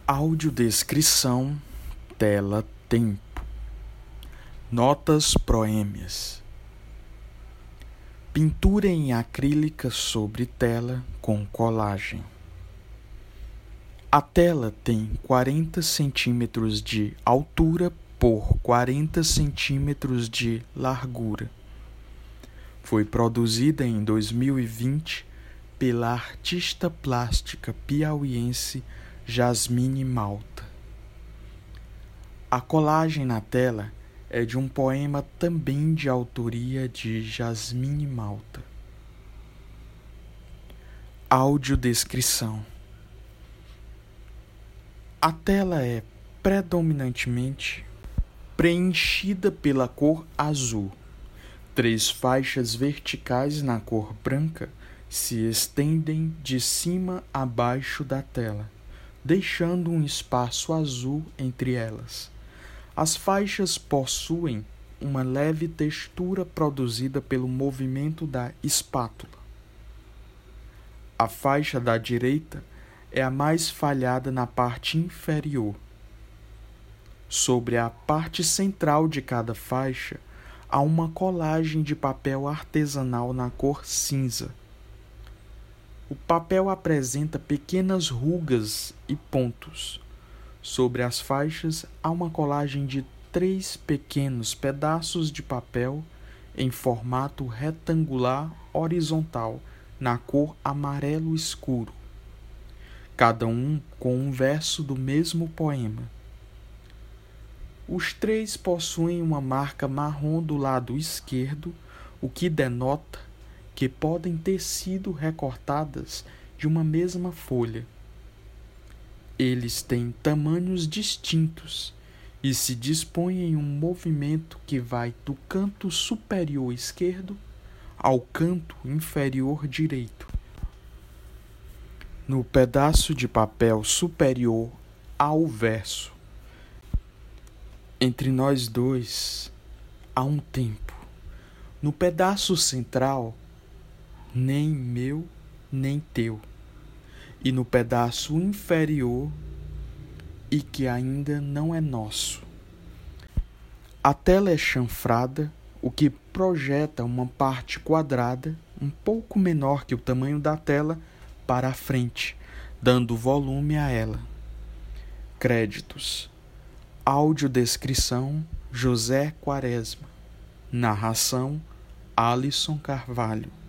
Audiodescrição, tela tempo, notas proêmias, pintura em acrílica sobre tela com colagem. A tela tem 40 centímetros de altura por 40 centímetros de largura. Foi produzida em 2020 pela artista plástica piauiense Jasmine Malta. A colagem na tela é de um poema também de autoria de Jasmine Malta. Audiodescrição. A tela é predominantemente preenchida pela cor azul. 3 faixas verticais na cor branca se estendem de cima a baixo da tela, deixando um espaço azul entre elas. As faixas possuem uma leve textura produzida pelo movimento da espátula. A faixa da direita é a mais falhada na parte inferior. Sobre a parte central de cada faixa, há uma colagem de papel artesanal na cor cinza. O papel apresenta pequenas rugas e pontos. Sobre as faixas, há uma colagem de 3 pequenos pedaços de papel em formato retangular horizontal, na cor amarelo escuro, cada um com um verso do mesmo poema. Os 3 possuem uma marca marrom do lado esquerdo, o que denota que podem ter sido recortadas de uma mesma folha. Eles têm tamanhos distintos e se dispõem em um movimento que vai do canto superior esquerdo ao canto inferior direito. No pedaço de papel superior há o verso: entre nós dois há um tempo. No pedaço central, nem meu, nem teu. E no pedaço inferior, e que ainda não é nosso. A tela é chanfrada, o que projeta uma parte quadrada, um pouco menor que o tamanho da tela, para a frente, dando volume a ela. Créditos. Audiodescrição, José Quaresma. Narração, Alisson Carvalho.